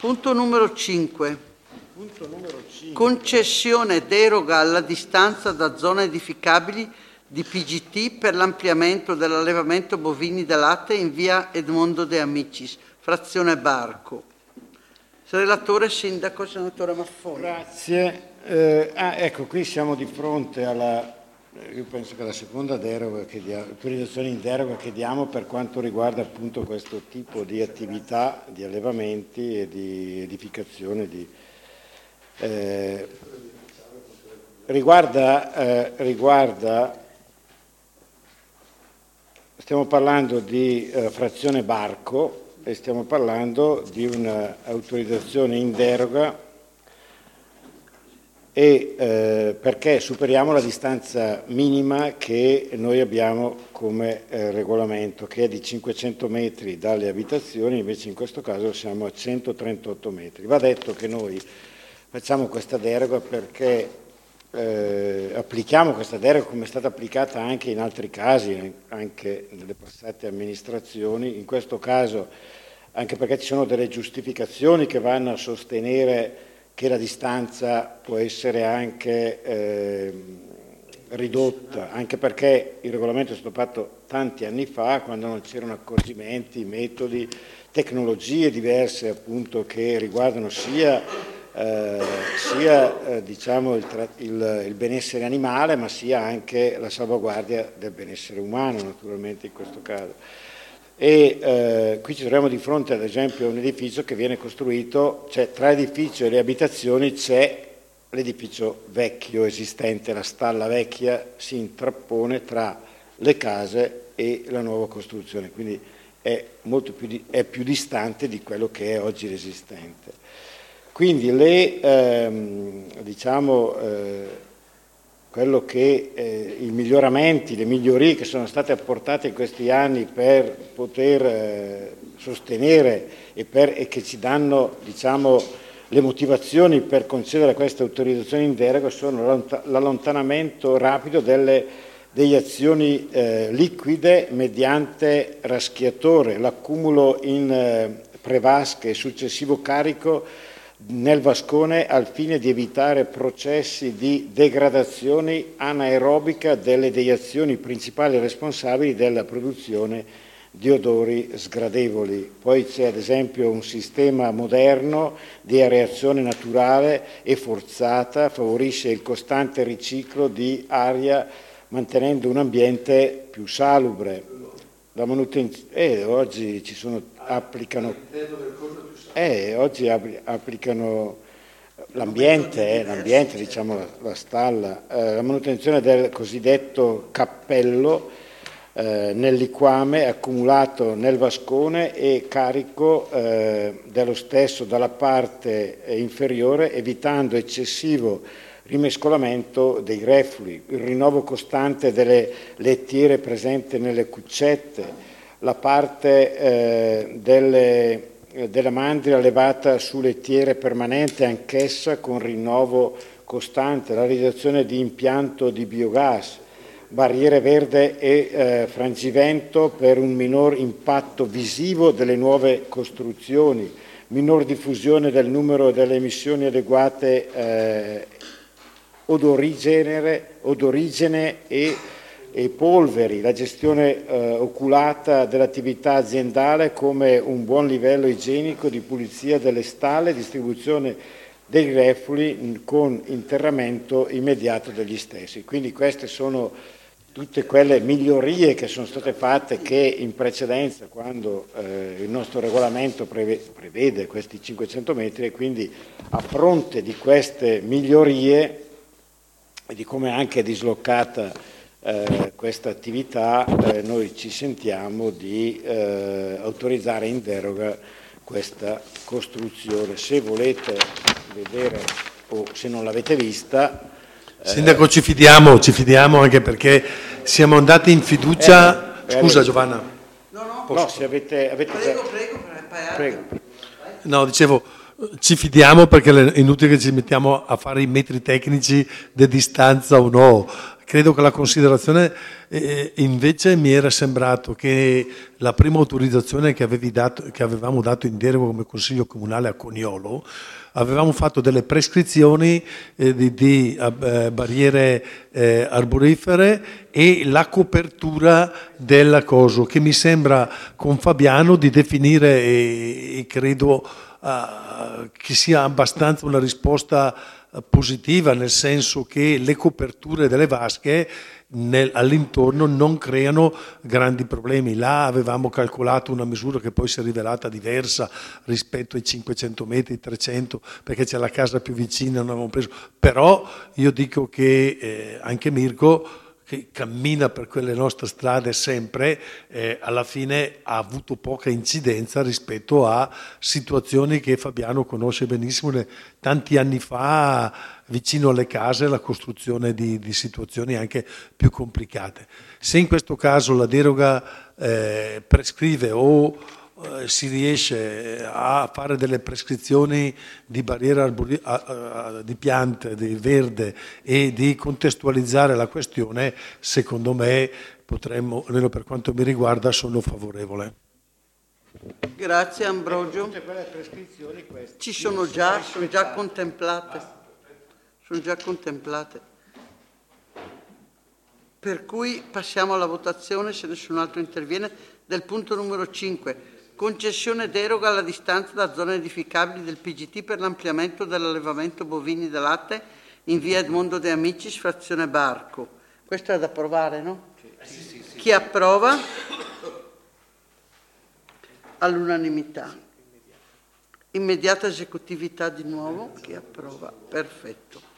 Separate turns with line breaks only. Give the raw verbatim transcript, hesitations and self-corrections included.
Punto numero cinque.
Punto numero cinque.
Concessione deroga alla distanza da zone edificabili di P G T per l'ampliamento dell'allevamento bovini da latte in via Edmondo De Amicis, frazione Barco. Relatore Sindaco, senatore Maffoni.
Grazie. Eh, ah, ecco, qui siamo di fronte alla, io penso che la seconda deroga che diamo, autorizzazione in deroga che diamo per quanto riguarda appunto questo tipo di attività, di allevamenti e di edificazione di... Eh, riguarda, eh, riguarda stiamo parlando di eh, frazione Barco e stiamo parlando di un'autorizzazione in deroga e eh, perché superiamo la distanza minima che noi abbiamo come eh, regolamento, che è di cinquecento metri dalle abitazioni, invece in questo caso siamo a centotrentotto metri. Va detto che noi facciamo questa deroga perché eh, applichiamo questa deroga come è stata applicata anche in altri casi, anche nelle passate amministrazioni, in questo caso anche perché ci sono delle giustificazioni che vanno a sostenere che la distanza può essere anche eh, ridotta, anche perché il regolamento è stato fatto tanti anni fa, quando non c'erano accorgimenti, metodi, tecnologie diverse appunto che riguardano sia, eh, sia eh, diciamo il, il, il benessere animale, ma sia anche la salvaguardia del benessere umano, naturalmente in questo caso. E eh, qui ci troviamo di fronte ad esempio a un edificio che viene costruito, cioè tra l'edificio e le abitazioni c'è l'edificio vecchio esistente, la stalla vecchia si intrappone tra le case e la nuova costruzione, quindi è molto più, di, è più distante di quello che è oggi l'esistente. Quindi le, ehm, diciamo, eh, quello che eh, i miglioramenti, le migliorie che sono state apportate in questi anni per poter eh, sostenere e, per, e che ci danno, diciamo, le motivazioni per concedere queste autorizzazioni in deroga sono l'allontanamento rapido delle, delle azioni eh, liquide mediante raschiatore, l'accumulo in eh, prevasche e successivo carico nel vascone al fine di evitare processi di degradazione anaerobica delle deiezioni principali responsabili della produzione di odori sgradevoli. Poi c'è ad esempio un sistema moderno di areazione naturale e forzata, favorisce il costante riciclo di aria mantenendo un ambiente più salubre. La manutenzione, eh, oggi ci sono, applicano, eh, oggi applicano l'ambiente, eh, l'ambiente, diciamo la, la stalla, eh, la manutenzione del cosiddetto cappello eh, nel liquame accumulato nel vascone e carico eh, dello stesso dalla parte inferiore, evitando eccessivo rimescolamento dei reflui, il rinnovo costante delle lettiere presenti nelle cuccette, la parte eh, delle, eh, della mandria levata su lettiere permanente anch'essa con rinnovo costante, la realizzazione di impianto di biogas, barriere verde e eh, frangivento per un minor impatto visivo delle nuove costruzioni, minor diffusione del numero delle emissioni adeguate eh, odorigene, odorigene e, e polveri, la gestione eh, oculata dell'attività aziendale come un buon livello igienico di pulizia delle stalle, distribuzione dei reflui con interramento immediato degli stessi. Quindi queste sono tutte quelle migliorie che sono state fatte che in precedenza, quando eh, il nostro regolamento prevede, prevede questi cinquecento metri, e quindi a fronte di queste migliorie e di come anche è dislocata eh, questa attività, eh, noi ci sentiamo di eh, autorizzare in deroga questa costruzione. Se volete vedere o se non l'avete vista...
Eh, Sindaco, ci fidiamo, ci fidiamo anche perché siamo andati in fiducia... Eh, Scusa Giovanna.
No, no,
no se avete... avete
prego, prego, prego,
prego.
No, dicevo... ci fidiamo perché è inutile che ci mettiamo a fare i metri tecnici di distanza o no. Credo che la considerazione eh, invece mi era sembrato che la prima autorizzazione che, avevi dato, che avevamo dato in deroga come Consiglio Comunale a Coniolo, avevamo fatto delle prescrizioni eh, di, di eh, barriere eh, arborifere e la copertura del coso, che mi sembra con Fabiano di definire e, e credo uh, che sia abbastanza una risposta positiva, nel senso che le coperture delle vasche nel, all'intorno non creano grandi problemi. Là avevamo calcolato una misura che poi si è rivelata diversa rispetto ai cinquecento metri, trecento, perché c'è la casa più vicina, non avevamo preso. Però io dico che eh, anche Mirko, che cammina per quelle nostre strade sempre, eh, alla fine ha avuto poca incidenza rispetto a situazioni che Fabiano conosce benissimo tanti anni fa, vicino alle case, la costruzione di, di situazioni anche più complicate. Se in questo caso la deroga eh, prescrive o eh, si riesce a fare delle prescrizioni di barriera arbori- a, a, di piante, di verde, e di contestualizzare la questione, secondo me potremmo, almeno per quanto mi riguarda, sono favorevole.
Grazie Ambrogio. Ci sono già, sono già contemplate. Sono già contemplate. Per cui passiamo alla votazione, se nessun altro interviene, del punto numero cinque. Concessione deroga alla distanza da zone edificabili del P G T per l'ampliamento dell'allevamento bovini da latte in via Edmondo De Amicis, frazione Barco. Questo è da approvare, no? Sì, sì, sì. Chi approva? All'unanimità. Immediata esecutività di nuovo. Chi approva? Perfetto.